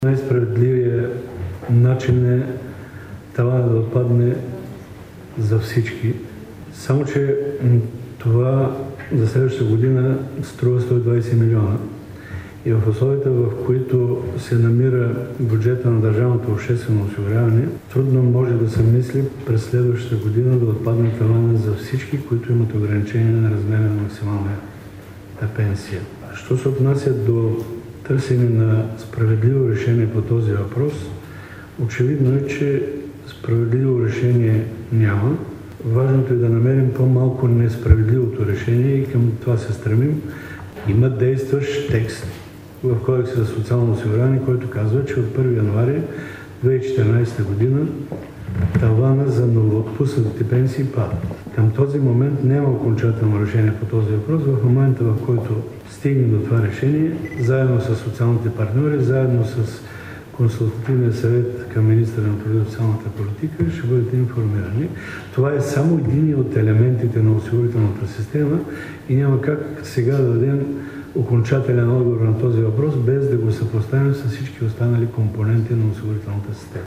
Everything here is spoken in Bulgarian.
Най-справедливият начин е тавана да отпадне за всички. Само че това за следващата година струва 120 милиона. И в условията, в които се намира бюджета на държавното обществено осигуряване, трудно може да се мисли през следващата година да отпадне тавана за всички, които имат ограничение на размера на максималната пенсия. Що се отнася до търсене на справедливо решение по този въпрос, очевидно е, че справедливо решение няма. Важното е да намерим по-малко несправедливото решение и към това се стремим. Има действащ текст в Кодекса за социално осигуряване, който казва, че от 1 януари 2014 година тавана за новоотпуснатите пенсии пада. Към този момент няма окончателно решение по този въпрос. В момента, в който стигнем до това решение, заедно с социалните партньори, заедно с Консултативния съвет към министъра на труда и социалната политика, ще бъдете информирани. Това е само един от елементите на осигурителната система и няма как сега да дадем окончателен отговор на този въпрос, без да го съпоставим с всички останали компоненти на осигурителната система.